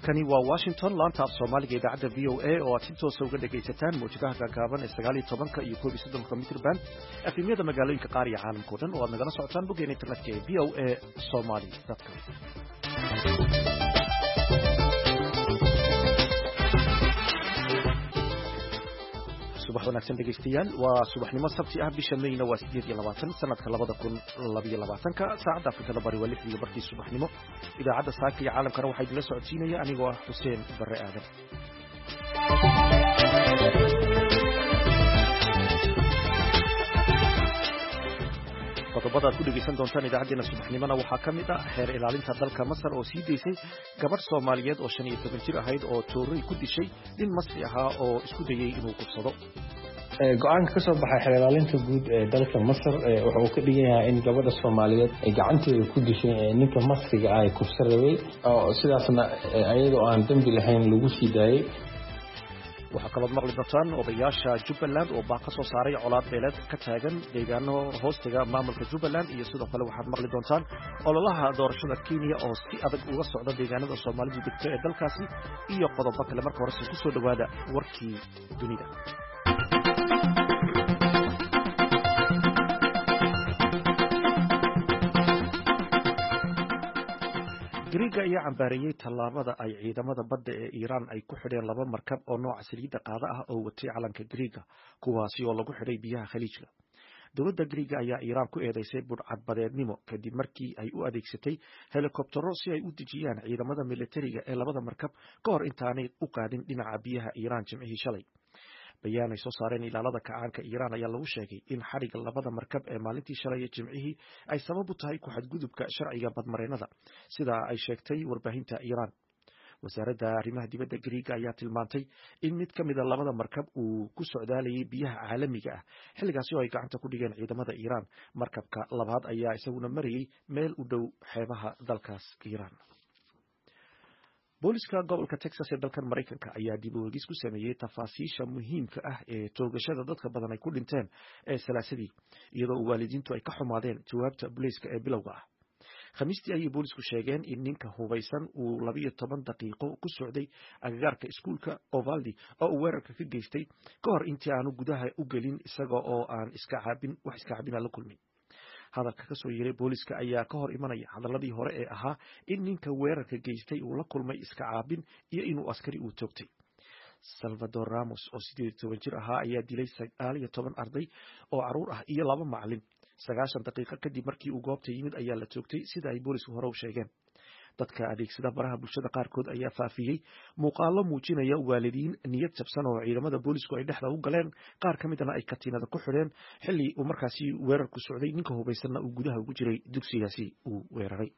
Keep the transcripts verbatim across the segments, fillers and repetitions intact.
halkani waa Washington laanta af Soomaaliga idaacada V O A oo aad si toos ah uga dhageysataan muujadaha gaagaaban ee sagaal iyo toban iyo koob iyo soddon mitir band afimyada magaalooyinka qaar iyo caalamka oo dhan oo aad nagala socotaan boggeena internetka ee v o a somali dot com. subax wanaagsan dhegeystayaal waa subaxnimo sabti ah bisha Mayna waa sideed iyo labaatan sanadka labada kun laba iyo labaatan ka saacada Afrikada Bari waa lix iyo barkii subaxnimo idaacada saaka iyo caalamkana waxay idin la socodsiinaya anigoo ah Xuseen Barre Aadan. qodobada ku dhageysan doontaan idaacadeena subaxnimona waxaa ka mid ah heer ilaalinta dalka Masar oo sii deysay gabadh Soomaaliyeed oo shan iyo toban jir ahayd oo tooray ku dishay nin Masri ahaa oo isku dayay inuu kufsado. go'aanka ka soo baxay heer ilaalinta guud ee dalka Masar waxa uu ka dhigan yahay in gabadha Soomaaliyeed ay gacanteeda ku dishay ninka Masriga ah ee kufsaday oo sidaasna ayadoo aan dambi lahayn lagu sii daayay. waxaa kaloo maqli doontaan odayaasha Jubbaland oo baa ka soo saaray colaad beeleed ka taagan deegaano hoostiga maamulka Jubbaland iyo sidoo kale waxaad maqli doontaan ololaha doorashada Kenya oo si adag uga socda deegaanada Soomaalidu degto ee dalkaasi iyo qodobo kale. marka hore ku soo dhawaada warkii dunida. Greega ayaa cambaarayay tallaabada ay ciidamada badda ee Iran ay ku xidheen laba markab oo nooca saliidda qaada ah oo watay calanka Greega kuwaasi oo lagu xidhay biyaha Khaliijka. dowladda Greega ayaa Iran ku eedeysay budhcadbadeednimo kadib markii ay u adeegsatay helikobtaro si ay u dejiyaan ciidamada militariga ee labada markab ka hor intaanay u qaadin dhinaca biyaha Iran jimcihii shalay. bayaan ay soo saareen ilaalada kacaanka Iran ayaa lagu sheegay in xariga labada markab ee maalintii shalay ee jimcihii ay sabab u tahay ku xadgudubka sharciga badmareennada sida ay sheegtay warbaahinta Iran. wasaaradda arrimaha dibadda Greega ayaa tilmaantay in mid ka mid ah labada markab uu ku socdaalayay biyaha caalamiga ah xilligaasi oo ay gacanta ku dhigeen ciidamada Iran. markabka labaad ayaa isaguna marayay meel u dhow xeebaha dalkaas Iran. booliska gobolka Texas ee dalkan Mareykanka ayaa dib u eegis ku sameeyay tafaasiisha muhiimka ah ee toogashada dadka badan ay ku dhinteen ee salaasadii iyadoo waalidiintu ay ka xumaadeen jawaabta booliska ee bilowga ah. khamiistii ayay boolisku sheegeen in ninka hubaysan uu laba iyo toban daqiiqo ku socday agagaarka iskuulka Uvalde oo uu weerarka ka geystay ka hor intii aanu gudaha u gelin isaga oo aan iska caabin wax iska caabina la kulmin. hadalka ka soo yeeray booliska ayaa ka hor imanaya hadaladii hore ee ahaa in ninka weerarka geystay uu la kulmay iska caabin iyo inuu askari uu toogtay. Salvador Ramos oo sideed iyo toban jir ahaa ayaa dilay sagaal iyo toban arday oo caruur ah iyo laba macallin sagaashan daqiiqo kadib markii uu goobta yimid ayaa la toogtay sida ay boolisku hore u sheegeen. dadka adeegsada baraha bulshada qaarkood ayaa faafiyey muuqaalo muujinaya waalidiin niyad jabsan oo ciidamada boolisku ay dhexda u galeen qaar ka midna ay katiinada ku xidheen xilli uu markaasi weerarku socday ninka hubaysanna uu gudaha ugu jiray dugsigaasi uu weeraray.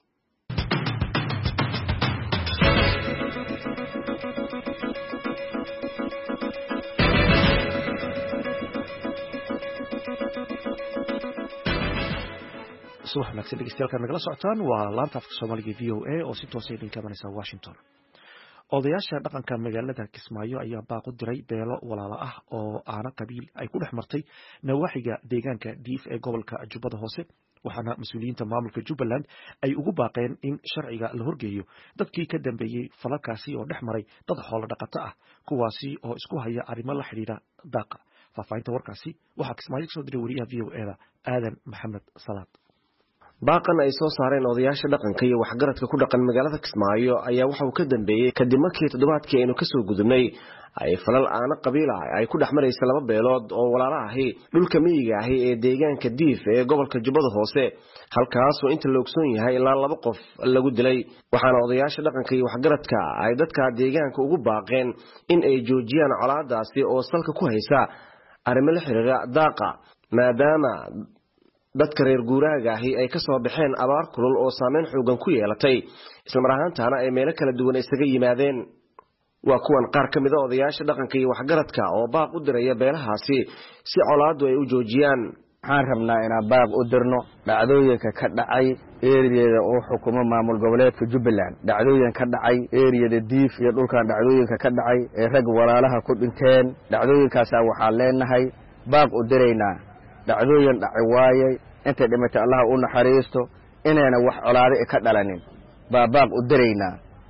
subax wanaagsan dhegeystayaal nagala socotaan waa laanta afka Soomaaliga V O A oo si toos ah idinka imanaysa Washington. odayaasha dhaqanka magaalada Kismaayo ayaa baaq u diray beelo walaalo ah oo aana qabiil ay ku dhex martay nawaaxiga deegaanka Diif ee gobolka Jubbada Hoose waxaana mas'uuliyiinta maamulka Jubbaland ay ugu baaqeen in sharciga la horgeeyo dadkii ka dambeeyay falalkaasi oo dhex maray dad xoolo dhaqato ah kuwaasi oo isku haya arrimo la xiriira daaqa. faafahinta warkaasi waxaa Kismaayo soo diray wariyaha V O A da Aadan Maxamed Salaad. baaqan ay soo saareen odayaasha dhaqanka iyo waxgaradka ku dhaqan magaalada Kismaayo ayaa waxa uu ka dambeeyay kadib markii toddobaadkii aynu kasoo gudubnay ay falal aana qabiil ah ay ku dhex maraysa laba beelood oo walaalo ahi dhulka miyiga ahi ee deegaanka Diif ee gobolka Jubbada Hoose halkaas oo inta la ogsoon yahay ilaa laba qof lagu dilay. waxaana odayaasha dhaqanka iyo waxgaradka ay dadka deegaanka ugu baaqeen in ay joojiyaan colaadaasi oo salka ku haysa arrimo la xiriira daaqa maadaama dadka reer guuraaga ahi ay ka soo baxeen abaar kulul oo saameyn xoogan ku yeelatay isla mar ahaantaana ay meelo kala duwan isaga yimaadeen. waa kuwan qaar ka mid ah odayaasha dhaqanka iyo waxgaradka oo baaq u diraya beelahaasi si colaadu ay u joojiyaan. waxaan rabnaa inaan baaq u dirno dhacdooyinka ka dhacay eeriyada oo xukumo maamul goboleedka Jubbaland dhacdooyin ka dhacay eeriyada Diif iyo dhulkan dhacdooyinka ka dhacay ee rag walaalaha ku dhinteen dhacdooyinkaas waxaan leenahay baaq u diraynaa dhacdooyin dhacay waayay inta dhimatay Allah u naxariisto inayna wax colaade ka dhalanin baabaaq u diraynaa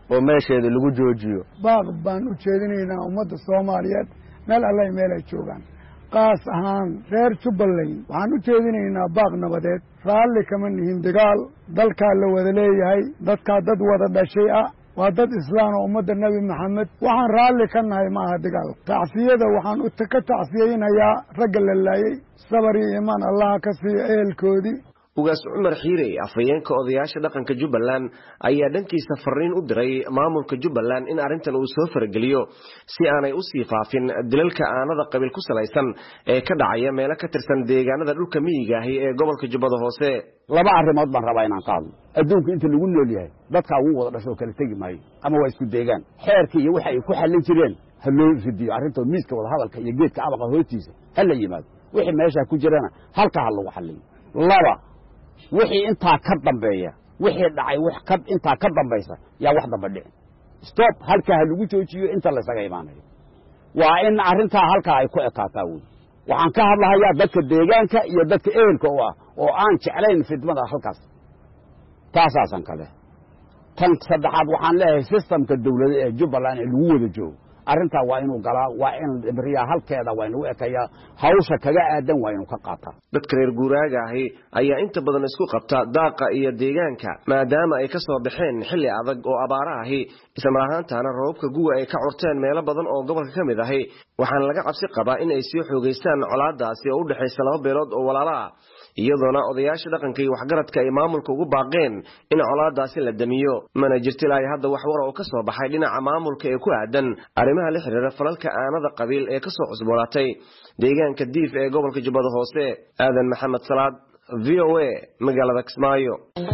oo meesheeda lagu joojiyo. baaq baan u jeedinaynaa ummadda Soomaaliyeed meel alle meel ay joogaan qaas ahaan reer Jubbaland waxaan u jeedinaynaa baaq nabadeed raalli kama nihin dagaal dalka la wada leeyahay dadka dad wada dhashay ah waa dad islaam oo ummadda Nabi Maxamed waxaan raalli ka nahay ma aha dagaal tacsiyada waxaan u ka tacsiyeynayaa rag la laayay sabar iyo iimaan Allah ka siiyo ehelkoodii. ugaas Cumar Xiire afayeenka odayaasha dhaqanka Jubbaland ayaa dhankiisa fariin u diray maamulka Jubbaland in arintan uu soo farageliyo si aanay u sii faafin dilalka aanada qabiil ku salaysan ee ka dhacaya meelo ka tirsan deegaanada dhulka miyiga ah ee gobolka Jubbada Hoose. laba arrimood baan rabaa inaan qaado adduunka inta lagu nool yahay dadka ugu wada dhasho kala tagi maayo ama waa isku deegaan xeerkii iyo waxa ay ku xallin jireen ha loo ridiyo arrinta miiska wada hadalka iyo geedka abaqa hoostiisa hal yimaado wixii meesha ku jirana halka hal lagu xalliyo. laba wixii intaa ka dambeeya wixii dhacay wax ka intaa ka dambaysa yaa wax daba dhicin stop halka ha lagu joojiyo inta la isaga imaanayo waa in arrinta halka ay ku ekaataa weey. waxaan ka hadlahayaa dadka deegaanka iyo dadka ehelka oo ah oo aan jeclayn fidmada halkaas taasaasan kale. tan saddexaad waxaan leeyahay systemka dawladda ee Jubbaland ee lagu wada joogo arrinta waa inuu galaa waa in ibriya halkeeda waa inuu ekaya hawsha kaga aadan waa inuu ka qaataa. dadka reer guuraaga ahi ayaa inta badan isku qabta daaqa iyo deegaanka maadaama ay ka soo baxeen xilli adag oo abaara ahi isla ahaantaana roobka guwa ay ka curteen meelo badan oo gobolka ka mid ahi waxaan laga cabsi qabaa in ay sii xoogeystaan colaadaasi oo u dhaxaysa laba beelood oo walaalo ah iyadoona odayaasha dhaqanka iyo waxgaradka ay maamulka ugu baaqeen in colaadaasi la damiyo mana jirto ilaa hadda wax war oo ka soo baxay dhinaca maamulka ee ku aadan arrimaha la xiriira falalka aanada qabiil ee ka soo cusboonaatay deegaanka Diif ee gobolka Jubbada Hoose. Aadan Maxamed Salaad V O A magaalada Kismaayo.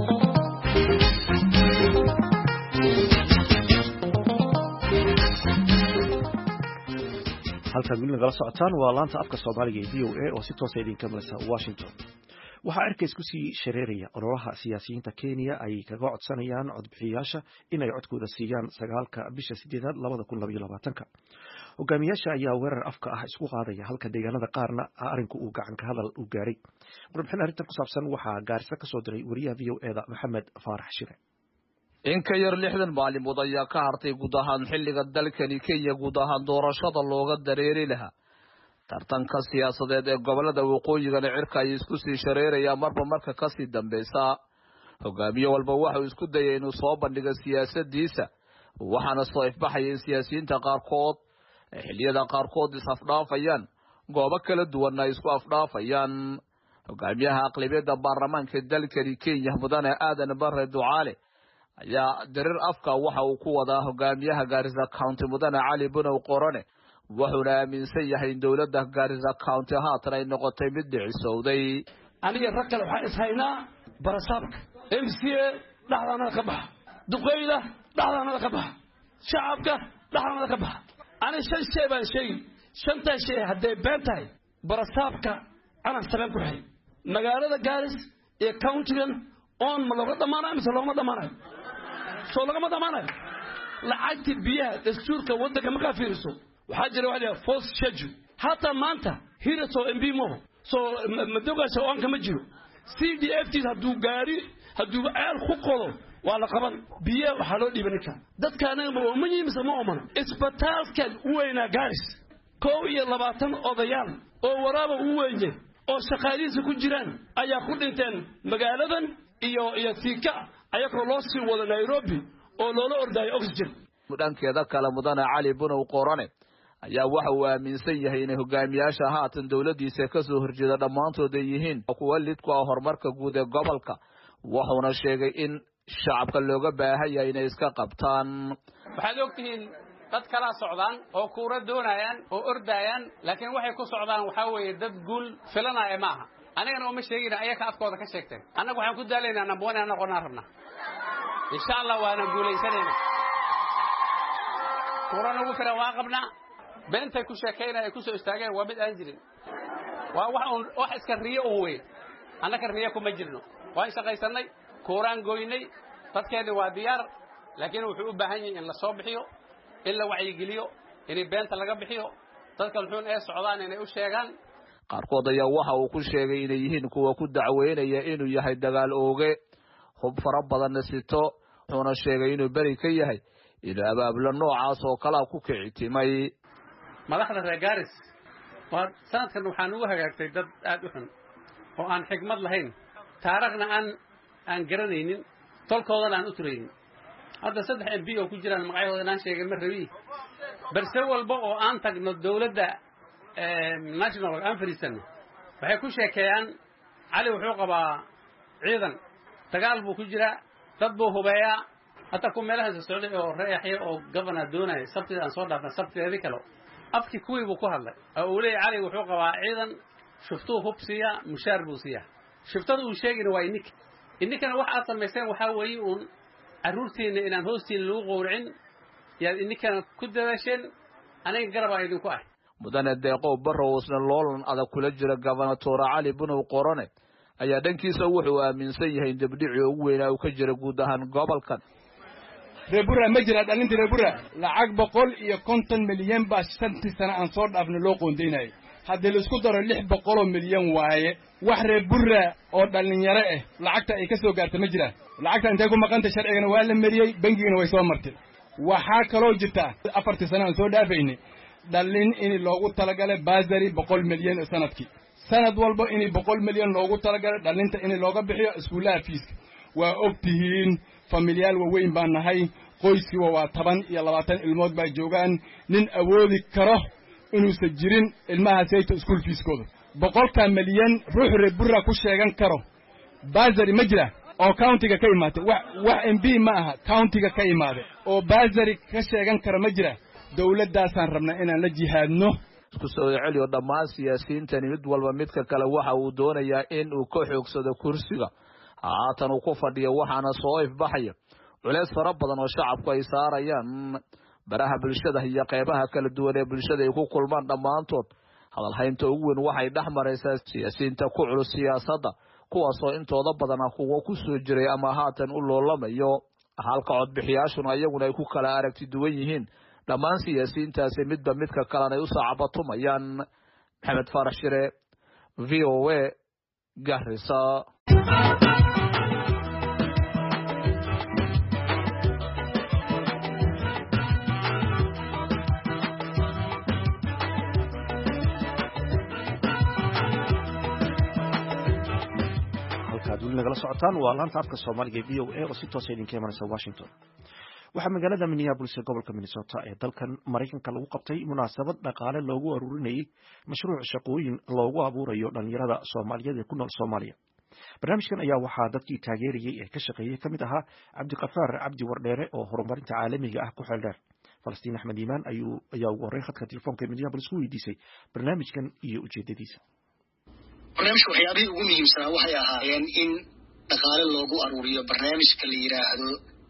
halka midna kala socotaan waa laanta afka Soomaaliga ee V O A oo si toos ah idinka maraysa Washington. waxaa arkays ku sii shareeraya ololaha siyaasiyiinta Kenya ay kaga codsanayaan codbixiyaasha inay codkooda siiyaan sagaalka bisha sideedaad labada kun iyo labaatanka. hogaamiyaasha ayaa weerar afka ah isku qaadaya halka deegaanada qaarna arinku uu gacan ka hadal u gaaray. warbixin arrintan ku saabsan waxaa Gaarisa ka soo diray wariyaha V O A da Maxamed Faarax Shire. in ka yar lixdan maalmood ayaa ka hartay guud ahaan xilliga dalkani Kenya guud ahaan doorashada looga dareeri lahaa tartanka siyaasadeed ee gobolada waqooyiga cirka ay isku sii shareerayaan marba marka ka sii dambaysa. hogaamiye walba waxa uu isku dayay inuu soo bandhigo siyaasadiisa waxaana soo ifbaxay siyaasiyiinta qaarkood xilliyada qaarkood isafdhaafayaan goobo kala duwan ay isku afdhaafayaan. hogaamiyaha aqlabiyadda baarlamaanka dalkani Kenya mudane Aadan Barre Ducaale ayaa dareer afka waxa uu ku wadaa hogaamiyaha Garissa County mudane Cali Bunow Qorone wuxuuna aaminsan yahay in dawladda Garissa County haatan ay noqotay mid dhicisowday. aniga rag kale waxaan ishaynaa barasaabka M C A dhaxdana ka bax duqeyda dhaxdana ka bax shacabka dhaxdana ka bax ani shan shay baan sheegay shanta shay haday been tahay barasaabka ana saban ku hay magaalada Garis ee county-gan on ma looga dhamaanayo mise looma dhamaanayo soo lagama dhamaanayo lacagti biyaha dastuurka waddanka ma ka fiiriso waxaa jira waxa la force schedule hata maanta hiraso M B mo so madoga soo aan kama jiro C D F T haduu gaari haduu aal ku qodo waa la qaban biyaha waxa loo dhibanka dadkaana ma yimisa ma omana isbitaalka weyna Garis koow iyo labaatan odayaal oo waraaba u weeye oo shaqaalihiisa ku jiraan ayaa ku dhinteen magaaladan iyo iyo Thika ayagoo loo sii wada Nairobi oo loola ordayo oxygen. mudankeeda kala mudane Cali Bunow Qorone ayaa waxa uu aaminsan yahay in hogaamiyaasha haatan dawladdiisa ka soo horjeeda dhamaantood ay yihiin kuwa lid ku ah horumarka guud ee gobolka wuxuuna sheegay in shacabka looga baahan yahay inay iska qabtaan. waxaad ogtihiin dad kala socdaan oo kuura doonayaan oo ordayaan laakiin waxay ku socdaan waxa weeye dad guul filanaya maaha anigana uma sheegina ayaka afkooda ka sheegteen annagu waxaan ku daalaynaa namboon aan noqonaa rabnaa insha Allah waana guulaysanayna kuura nagu filan waa qabnaa beentay ku sheekeynaya ku soo istaageen waa mid aan jirin waa wax wax iska riyo oo weey annaka riyo kuma jirno waan shaqaysanay kuuraan gooynay dadkeena waa diyaar laakiin wuxuu u baahan yahay in la soo bixiyo in la wacyi geliyo in beenta laga bixiyo dadka xun ee socdaan inay u sheegaan. qaarkood ayaa waxa uu ku sheegay inay yihiin kuwa ku dacweynaya inuu yahay dagaal ooge hub fara badan sito wuxuuna sheegay inuu bari ka yahay inuu abaablo noocaas oo kala ku kicitimay madaxda reer Gaaris waa sanadkan waxaan ugu hagaagtay dad aad u xun oo aan xigmad lahayn taariikhna aan aan garanaynin tolkoodana aan u turaynin hadda saddex M P oo ku jiraan magacyadooda aan sheegay ma rabi balse walba oo aan tagno dawladda national aan fariisan waxay ku sheekayaan cali wuxuu qabaa ciidan dagaal buu ku jira dad buu hubeeyaa hata ku meelaha socday oo reexay oo governor doonay sabtida aan soo dhaafnay sabtida kale afki kuwii buu ku hadlay oo leey cali wuxuu qabaa ciidan shuftuu hubsiya mushaar buu siya shuftada uu sheegay waa inik inikana waxa aad sameyseen waxa weeye uun caruurtiina inaan hoostiin lagu qowricin yaa inikana ku dadaasheen aniga garab ay idinku ah mudane deeqo barroosna loolan adag kula jira governor cali bunow qorone ayaa dhankiisa wuxuu aaminsan yahay dabdhici ugu weyn oo ka jira guud ahaan gobolkan reebura ma jira dhalinta reebura lacag boqol iyo konton milyan baa shantii sano aan soo dhaafno loo qoondeynay haddii la isku daro lix boqol oo milyan waaye wax reebura oo dhalinyaro ah lacagta ay ka soo gaartay ma jira lacagta intee ku maqanta sharcigana waa la mariyay bangigana way soo martay waxaa kaloo jirta afartii sano aan soo dhaafaynay dhalin in loogu talagalay baasari boqol milyan sanadkii sanad walba in boqol milyan loogu talagalay dhalinta in looga bixiyo iskuulaha fiiska waa ogtihiin familiyaal waaweyn baan nahay qoyskiiba waa toban iyo labaatan ilmood baa joogaan nin awoodi karo inuusan jirin ilmaha sayto iskuul fiiskooda boqolka milyan ruux reebura ku sheegan karo baasari ma jira oo countiga ka imaatay wax wax M P ma aha countiga ka imaaday oo baasari ka sheegan kara ma jira dawladdaasaan rabnaa inaan la jihaadno isku soo celiyo dhammaan siyaasiyiintan mid walba midka kale waxa uu doonayaa in uu ka xoogsado kursiga haatan uu ku fadhiyo waxaana soo ifbaxaya culeys fara badan oo shacabku ay saarayaan baraha bulshada iyo qaybaha kala duwan ee bulshada ay ku kulmaan dhammaantood hadal haynta ugu weyn waxay dhex maraysaa siyaasiyiinta ku culus siyaasadda kuwaasoo intooda badan kuwa ku soo jiray ama haatan u loolamayo halka codbixiyaashuna iyaguna ay ku kala aragti duwan yihiin dhammaan siyaasiyiintaasi midba midka kalena ay u saacabatumayaan maxamed faarax shire V O A Garissa nagala socotaan waa laanta afka Soomaaliga V O A oo si toos ah idinka imanaysa Washington waxaa magaalada Minneapolis ee gobolka Minnesota ee dalkan Mareykanka lagu qabtay munaasabad dhaqaale loogu aruurinayay mashruuc shaqooyin loogu abuurayo dhalinyarada Soomaaliyeed ee ku nool Soomaaliya barnaamijkan ayaa waxaa dadkii taageerayay ee ka shaqeeyay kamid ahaa Cabdiqafaar Cabdi Wardheere oo horumarinta caalamiga ah ku xeeldheer Falastiin Axmed Iimaan ayuu ayaa ugu horreyn khadka telefoonka Minneapolis ku weydiisay barnaamijkan iyo ujeedadiisa barnaamijka waxyaabihii ugu muhiimsanaa waxay ahaayeen in dhaqaale loogu aruuriyo barnaamijka la yidhaahdo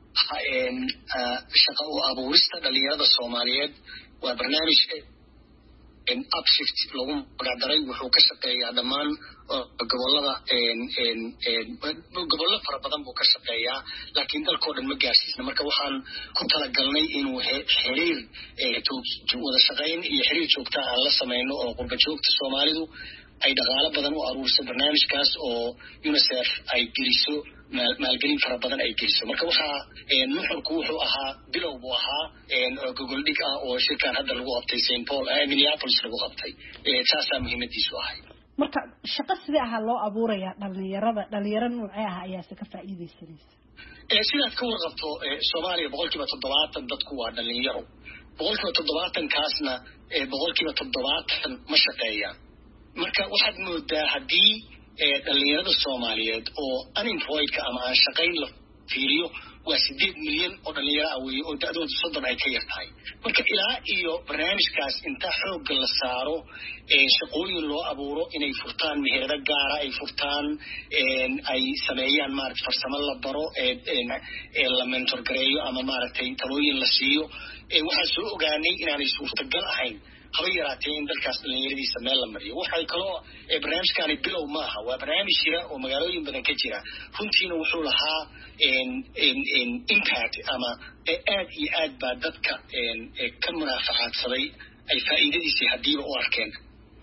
shaqa u abuurista dhalinyarada Soomaaliyeed waa barnaamij upshift lagu magacdaray wuxuu ka shaqeeyaa dhammaan gobolada gobollo fara badan buu ka shaqeeyaa laakiin dalkoo dhan ma gaarsiisna marka waxaan ku talagalnay inuu xiriir wada shaqayn iyo xiriir joogta aan la samayno oo qurba joogta Soomaalidu ay dhaqaale badan u aruurso barnaamijkaas oo UNICEF ay geliso maalgelin fara badan ay geliso marka waxaa nuxurku wuxuu ahaa bilow buu ahaa gogol dhig ah oo shirkan hadda lagu qabtay Saint Paul Minneapolis lagu qabtay taasaa muhiimadiisu ahay marka shaqo sidee ahaa loo abuurayaa dhalinyarada dhalinyaro noocee ah ayaase ka faa'iidaysanaysa sidaad ka warqabto Soomaaliya boqolkiiba toddobaatan dadku waa dhalinyaro boqolkiiba toddobaatan kaasna boqolkiiba toddobaatan ma shaqeeyaan marka waxaad moodaa haddii dhalinyarada Soomaaliyeed oo unemployedka ama aan shaqayn la fiiriyo waa sideed milyan oo dhalinyaro ah weeye oo da'doodu soddon ay ka yar tahay marka ilaa iyo barnaamijkaas inta xoogga la saaro shaqooyin loo abuuro inay furtaan meherado gaara ay furtaan ay sameeyaan maaragtay farsamo la baro la mentor gareeyo ama maaragtay talooyin la siiyo waxaan soo ogaanay inaanay suurtagal ahayn haba yaraatee in dalkaas dhalinyaradiisa meel la mariyo waxay kaloo barnaamijkaani bilow maaha waa barnaamij jira oo magaalooyin badan ka jira runtiina wuxuu lahaa impact ama aad iyo aad baa dadka ka munaafacaadsaday ay faa'iidadiisii haddiiba u arkeen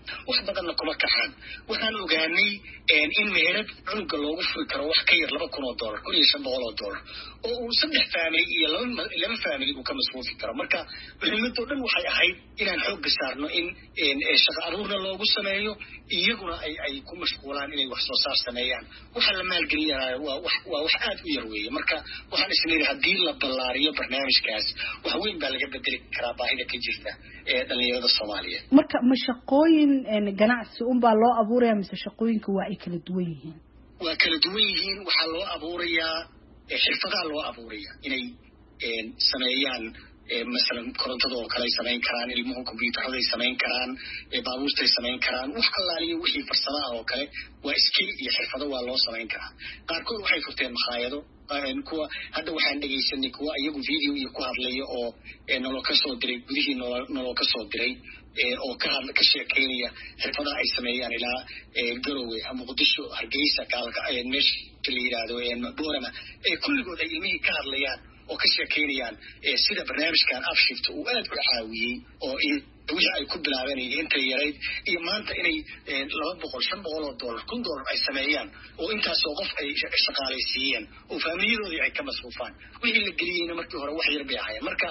wax badanna kuma kaxaan waxaan ogaanay in meherad cunuga loogu furi karo wax ka yar laba kun oo dollar kun iyo shan boqol oo dollar oo uu saddex family iyo laba laba family uu ka masruufi karo marka muhiimadoo dhan waxay ahayd inaan xoogga saarno in shaqo aruurna loogu sameeyo iyaguna ay ay ku mashquulaan inay wax soo saar sameeyaan waxa la maalgelinayo waa wax waa wax aad u yar weeye marka waxaan isleeyahay haddii la ballaariyo barnaamijkaas wax weyn baa laga bedeli karaa baahida ka jirta ee dhalinyarada Soomaaliyeed marka ma shaqooyin ganacsi un baa loo abuurayaa mise shaqooyinka waa ay kala duwan yihiin waa kala duwan yihiin waxaa loo abuurayaa xirfadaha loo abuurayaa inay sameeyaan مثلا كورنتو oo kale sameyn karaan ilmuhu computerada ay sameyn karaan baabuurta ay sameyn karaan wax allaaliyo wixii farsamo oo kale waa skill iyo xirfado waa loo sameyn karaa qaarkood waxay furteen makhaayado kuwa hadda waxaan dhageysanay kuwa iyagu video iyo ku hadlaya oo nolol ka soo diray gudihii nolol ka soo diray oo ka hadla ka sheekeynaya xirfadaha ay sameeyaan ilaa Garowe ama Muqdisho Hargeysa kaalka ay meesha la yiraahdo ee Boorama ee kulligood ay ilmihii ka hadlayaan oo ka sheekeynayaan sida barnaamijkan Upshift uu aad u caawiyay oo wixii ay ku bilaabeen inta yareed iyo maanta inay laba boqol shan boqol oo dollar kun dollar ay sameeyaan oo intaas oo qof ay shaqaaleysiiyeen oo familiyadoodii ay ka masruufaan wixii la geliyayna markii hore wax yar bay ahaayeen marka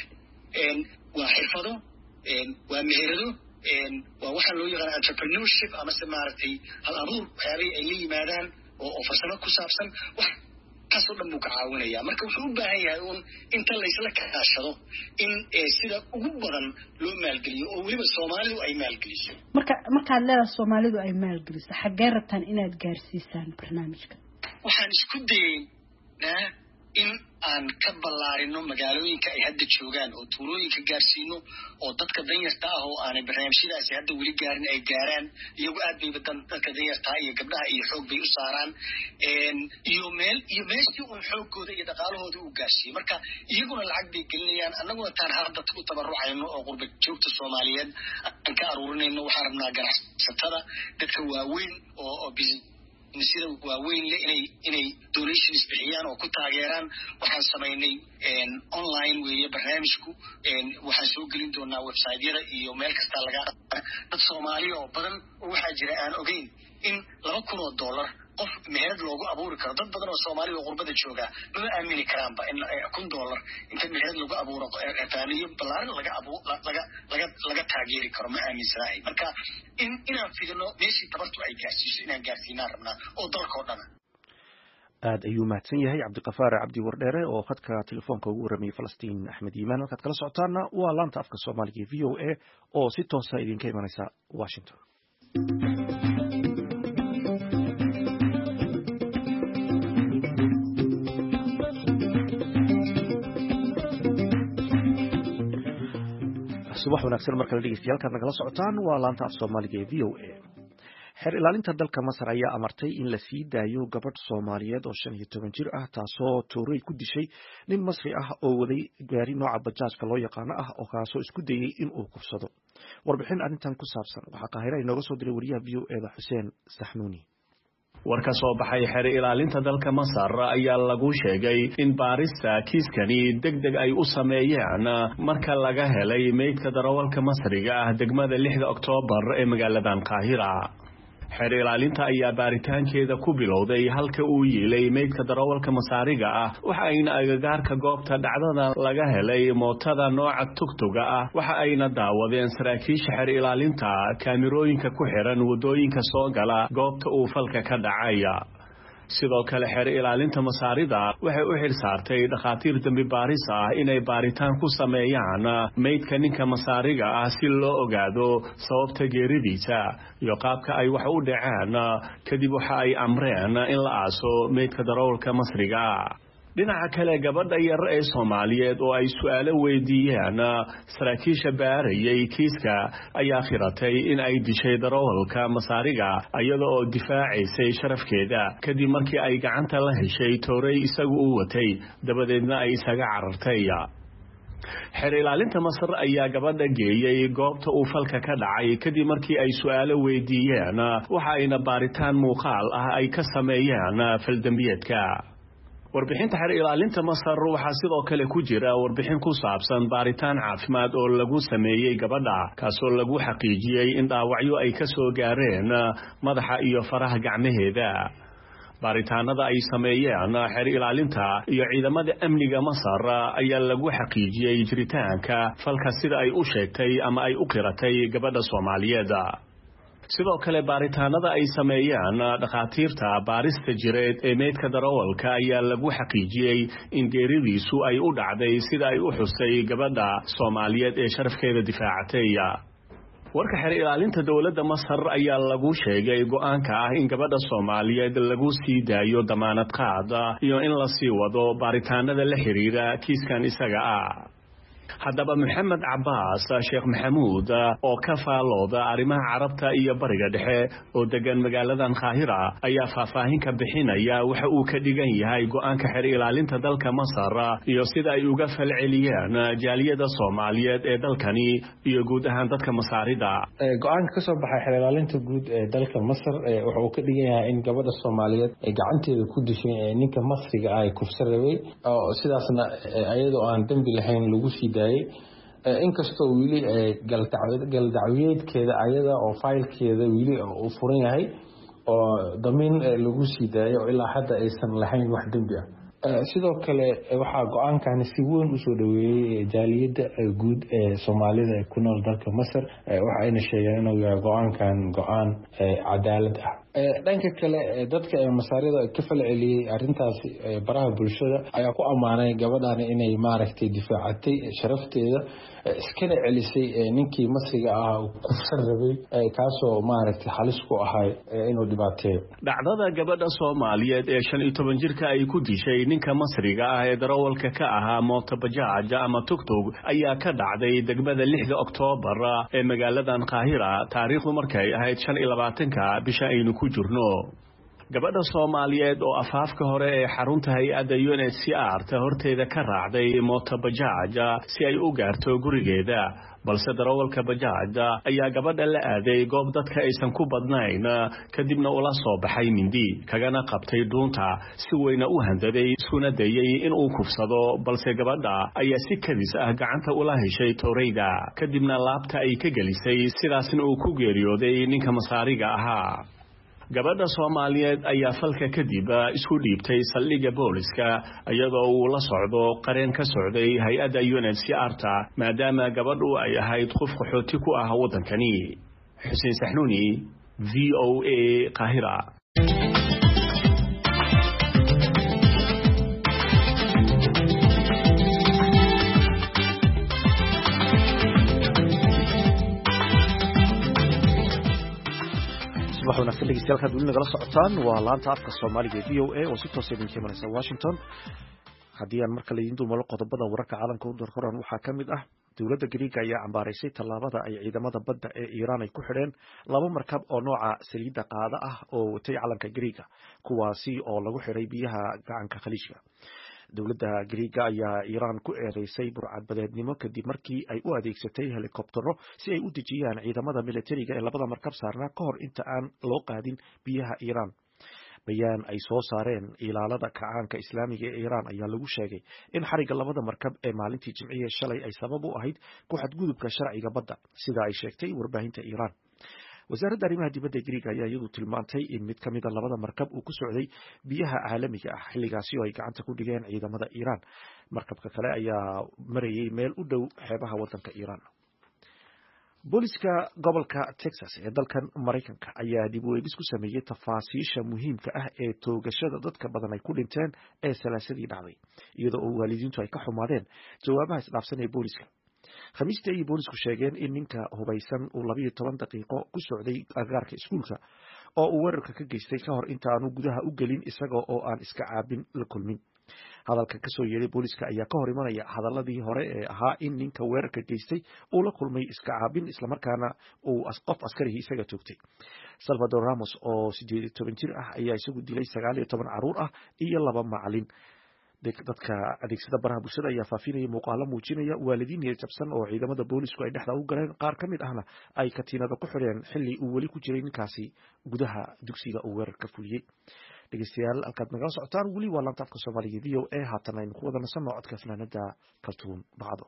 waa xirfado waa meherado waa waxa loo yaqaan entrepreneurship ama se maaragtay hal abuur waxyaabay ay la yimaadaan oo farsamo ku saabsan wax kaasoo dhan buu ka caawinayaa marka wuxuu u baahan yahay uun inta laysla kaashado in sida ugu badan loo maalgeliyo oo weliba Soomaalidu ay maalgeliso marka markaad leedahay Soomaalidu ay maalgeliso xaggee rabtaan inaad gaarsiisaan barnaamijka waxaan isku dayeynaa in aan ka ballaarino magaalooyinka ay hadda joogaan oo tuulooyinka gaarsiino oo dadka danyarta ah oo aanay barnaamijyadaasi hadda weli gaarin ay gaaraan iyagu aad bay badan dadka danyarta iyo gabdhaha iyo xoog bay u saaraan iyo meel iyo meeshii uu xoogooda iyo dhaqaalahooda u gaarsiiyo marka iyaguna lacag bay gelinayaan annaguna taan hadda ku tabarucayno oo qurba joogta Soomaaliyeed aan ka aruurinayno waxaan rabnaa ganacsatada dadka waaweyn oo sida waaweyn le inay inay donations bixiyaan oo ku taageeraan waxaan sameynay online weeye barnaamijku waxaan soo gelin doonaa website-yada iyo meel kasta laga dad Soomaali oo badan waxaa jira aan ogeyn in laba kun oo dollar qof meherad loogu abuuri karo dad badan oo Soomaali oo qurbada jooga ma aamini karaanba in kun dollar inta meherad lagu abuuro faaliyo balaaran laga abuuro laga laga laga taageeri karo ma aaminsanahay marka in inaan fidino meeshii tabartu ay gaarsiiso inaan gaarsiinaan rabnaa oo dalka oo dhan aad ayuu mahadsan yahay Cabdiqafaar Cabdi Wardheere oo khadka telefoonka ugu waramiyay Falastiin Axmed Iimaan halkaad kala socotaana waa laanta afka Soomaaliga ee V O A oo si toos ah idinka imanaysa Washington subax wanaagsan markale dhegeystayaal ka nagala socotaan waa laanta af Soomaaliga ee V O A xeer ilaalinta dalka Masar ayaa amartay in la sii daayo gabadh Soomaaliyeed oo shan iyo toban jir ah taasoo tooray ku dishay nin Masri ah oo waday gaari nooca bajaajka loo yaqaan ah oo kaasoo isku dayay in uu kufsado warbixin arrintan ku saabsan waxa Qaahira inooga soo diray wariyaha V O A da Xuseen Saxnuuni war ka soo baxay xeer ilaalinta dalka Masar ayaa lagu sheegay in baarista kiiskani degdeg ay u sameeyeen marka laga helay meydka darawalka Masriga ah degmada lixda Oktoobar ee magaaladan Qaahira xeer ilaalinta ayaa baaritaankeeda ku bilowday halka uu yeelay meydka darawalka Masariga ah waxa ayna agagaarka goobta dhacdada laga helay mootada nooca tugtuga ah waxa ayna daawadeen saraakiisha xeer ilaalinta kaamirooyinka ku xiran wadooyinka soo gala goobta uu falka ka dhacaya sidoo kale xeer ilaalinta Masaarida waxay u xil saartay dhakhaatiir dambi baaris ah inay baaritaan ku sameeyaan meydka ninka Masariga ah si loo ogaado sababta geeridiisa iyo qaabka ay wax u dhaceen kadib waxa ay amreen in la aaso meydka darawalka Masriga dhinaca kale gabadha yar ee Soomaaliyeed oo ay su'aalo weydiiyeen saraakiisha baarayay kiiska ayaa khiratay in ay dishay darawalka Masariga iyadoo oo difaacisay sharafkeeda kadib markii ay gacanta la heshay tooray isagu u watay dabadeedna ay isaga carartay xeer ilaalinta Masar ayaa gabadha geeyay goobta uu falka ka dhacay kadib markii ay su'aalo weydiiyeen waxa ayna baaritaan muuqaal ah ay ka sameeyeen faldambiyeedka warbixinta xeer ilaalinta Masar waxaa sidoo kale ku jira warbixin ku saabsan baaritaan caafimaad oo lagu sameeyay gabadha kaasoo lagu xaqiijiyay in dhaawacyo ay ka soo gaareen madaxa iyo faraha gacmaheeda baaritaanada ay sameeyeen xeer ilaalinta iyo ciidamada amniga Masar ayaa lagu xaqiijiyay jiritaanka falka sida ay u sheegtay ama ay u qiratay gabadha Soomaaliyeed sidoo kale baaritaanada ay sameeyeen dhakhaatiirta baarista jireed ee meedka darawalka ayaa lagu xaqiijiyay in geeridiisu ay u dhacday sida ay u xusay gabadha Soomaaliyeed ee sharafkeeda difaacatay warka xeer ilaalinta dawladda Masar ayaa lagu sheegay go'aanka ah in gabadha Soomaaliyeed lagu sii daayo damaanad qaad iyo in la sii wado baaritaanada la xiriira kiiskan isaga ah haddaba Maxamed Cabbaas Sheekh Maxamuud oo ka faalooda arrimaha carabta iyo bariga dhexe oo degan magaaladan Qaahira ayaa faahfaahin ka bixinaya waxa uu ka dhigan yahay go'aanka xeer ilaalinta dalka Masar iyo sida ay uga falceliyeen jaaliyada Soomaaliyeed ee dalkani iyo guud ahaan dadka Masaarida go'aanka ka soo baxay xeer ilaalinta guud ee dalka Masar waxa uu ka dhigan yahay in gabadha Soomaaliyeed ay gacanteeda ku dishay ninka Masriga ah ay kufsaday oo sidaasna ayadoo aan dambi lahayn lagu sii inkastoo wili galdacwadeedkeeda ayada oo faylkeeda wili uu furan yahay oo damiin lagu sii daayo ilaa hadda aysan lahayn wax dambi ah sidoo kale waxaa go'aankan si weyn u soo dhaweeyay jaaliyada guud ee Soomaalida ku nool dalka Masar waxa ayna sheegeen inuu yahay go'aankan go'aan cadaalad ah dhanka kale dadka Masaarida ka falceliyay arintaas baraha bulshada ayaa ku amaanay gabadhan inay maaragtay difaacatay sharafteeda iskana celisay ninkii Masriga ah kufsan rabay kaasoo maaragtay halis ku ahay inuu dhibaateeyo dhacdada gabadha Soomaaliyeed ee shan iyo toban jirka ay ku dishay ninka Masriga ah ee darawalka ka ahaa mooto bajaaj ama tugtug ayaa ka dhacday degmada lixda Oktoobar ee magaaladan Qaahira taariikhdu markay ahayd shan iyo labaatanka bisha aynu ku jirno gabadha Soomaaliyeed oo afaafka hore ee xarunta hay'adda U N H C R ta horteeda ka raacday mooto bajaaj si ay u gaarto gurigeeda balse darawalka bajaaj ayaa gabadha la aaday goob dadka aysan ku badnayn kadibna ula soo baxay mindi kagana qabtay dhuunta si weyna u handaday iskuna dayay in uu kufsado balse gabadha ayaa si kadis ah gacanta ula heshay tooreyda kadibna laabta ay ka gelisay sidaasna uu ku geeriyooday ninka Masaariga ahaa gabadha Soomaaliyeed ayaa falka kadib isku dhiibtay saldhigga booliska iyadoo uu la socdo qareen ka socday hay'adda U N H C R ta maadaama gabadhu ay ahayd qof qaxooti ku ah wadankani Xuseen Saxnuuni V O A Qaahira waxaana dhegeystayaal ka dulina gala socotaan waa laanta afka Soomaaliga V O A oo si toos ah idin keenaysa Washington haddii aan marka leeyin dulmalo qodobada wararka caalamka u darkoran waxaa ka mid ah dowladda Greek ayaa cambaaraysay tallaabada ay ciidamada badda ee Iran ay ku xidheen laba markab oo nooca saliidda qaada ah oo watay calanka Greek kuwaasi oo lagu xidhay biyaha gacanka Khaliijka dowladda Greek ayaa Iran ku eedeysay burcadbadeednimo kadib markii ay u adeegsatay helikobtero si ay u dejiyaan ciidamada militariga ee labada markab saarnaa ka hor inta aan loo qaadin biyaha Iran bayaan ay soo saareen ilaalada kacaanka islaamiga ee Iran ayaa lagu sheegay in xariga labada markab ee maalintii Jimcihii shalay ay sabab u ahayd ku xadgudubka sharciga badda sida ay sheegtay warbaahinta Iran wasaaradda arrimaha dibadda Greek ayaa iyadu tilmaantay in mid ka mid ah labada markab uu ku socday biyaha caalamiga ah xilligaasi oo ay gacanta ku dhigeen ciidamada Iran markabka kale ayaa marayay meel u dhow xeebaha wadanka Iran booliska gobolka Texas ee dalkan Mareykanka ayaa dib u eegis ku sameeyay tafaasiisha muhiimka ah ee toogashada dadka badan ay ku dhinteen ee salaasadii dhacday iyadoo oo waalidiintu ay ka xumaadeen jawaabaha isdhaafsan ee booliska khamiista ay boolisku sheegeen in ninka hubaysan uu labiyo toban daqiiqo ku socday agagaarka iskuulka oo uu weerarka ka geystay ka hor inta aanu gudaha u gelin isaga oo aan iska caabin la kulmin hadalka ka soo yeeray booliska ayaa ka hor imanaya hadaladii hore ee ahaa in ninka weerarka geystay uu la kulmay iska caabin isla markaana uu qof askariga isaga toogtay Salvador Ramos oo sideed iyo toban jir ah ayaa isagu dilay sagaal iyo toban caruur ah iyo laba macallin dadka adeegsada baraha bulshada ayaa faafinaya muuqaalo muujinaya waalidiin iyo jabsan oo ciidamada boolisku ay dhexda u galeen qaar ka mid ahna ay katiinada ku xidheen xilli uu weli ku jiray ninkaasi gudaha dugsiga uu weerarka fuliyey dhegeystayaal halkaad nagala socotaan weli waa laanta afka soomaaliga v o a haatan aynu ku wada nasanno codka fanaanada kaltuun bacdo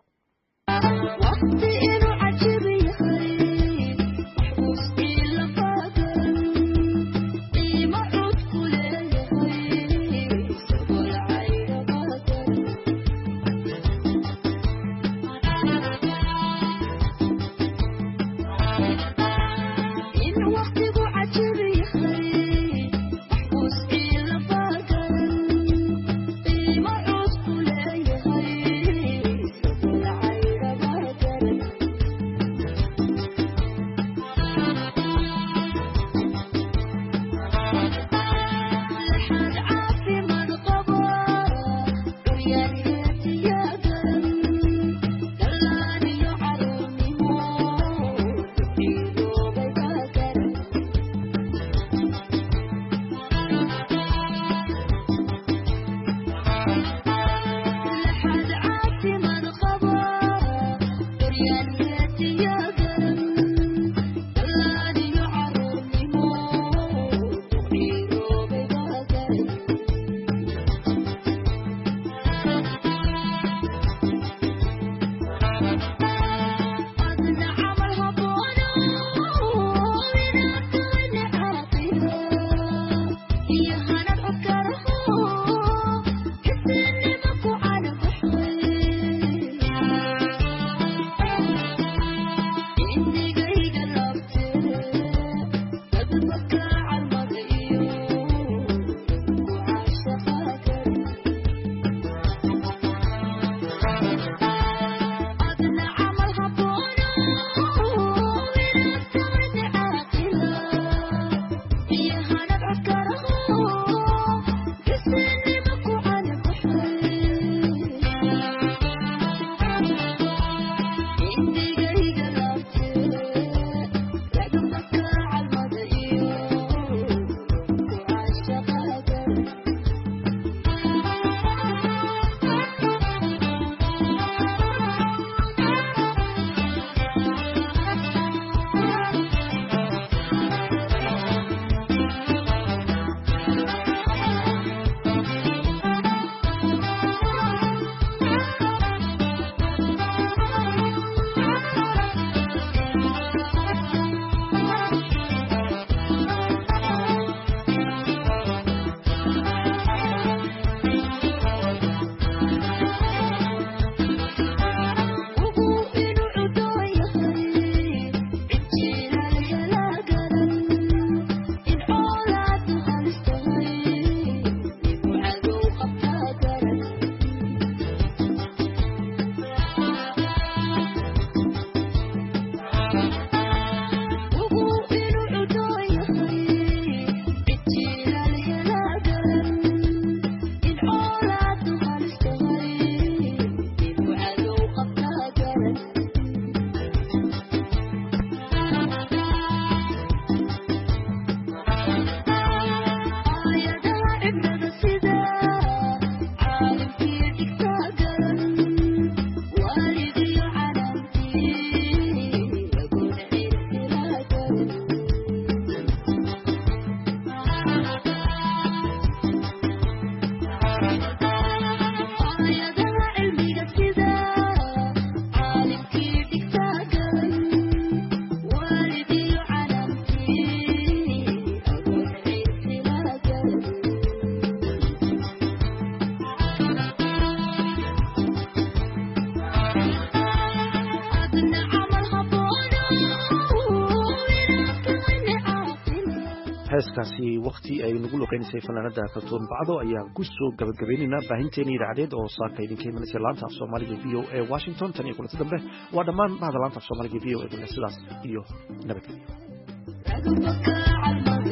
heeskaasi waqti ay nagu luqeynaysay fanaanada kaltuun bacdo ayaan ku soo gabagabaynaynaa baahinteena idaacadeed oo saaka idinka imanaysa laanta af soomaaliga v o a washington tan iyo kulanti dambe waa dhammaan bahda laanta af soomaaliga v o a sidaas iyo nabadgelyo